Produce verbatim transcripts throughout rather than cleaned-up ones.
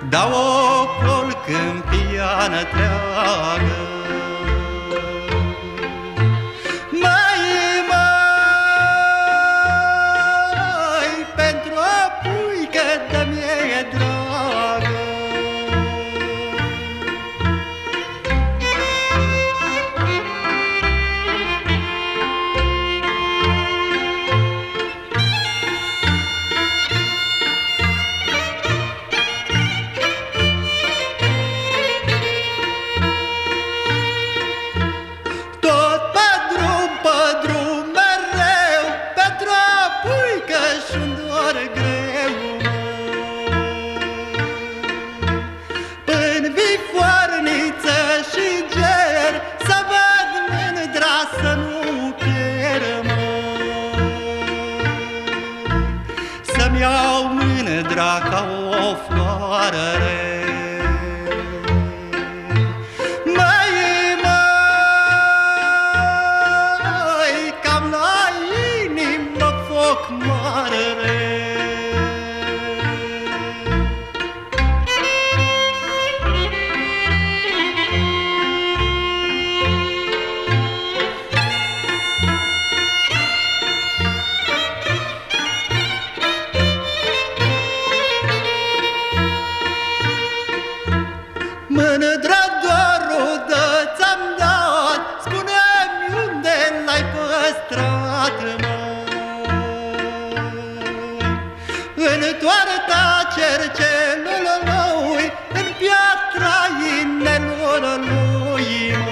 dau ocol câmpia întreagă. Mai, mai, pentru o puică de-mi-e dragă. Să-mi iau mândra ca o floare. Mai, mai, cam la inimă foc mare. Mândra dorul de ți-am dat, spune-mi unde l-ai păstrat, măi. În toarta cercelului, în piatra inelului,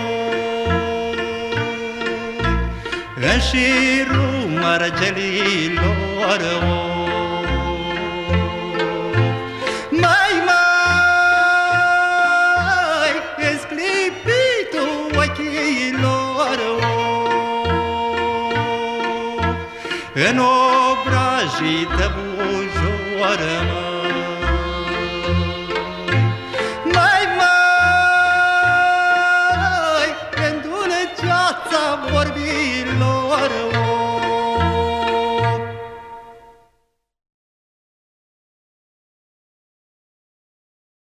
măi. În șirul mărgelilor, în obrajii de bujoră, mai, mai, în dulceața vorbilor.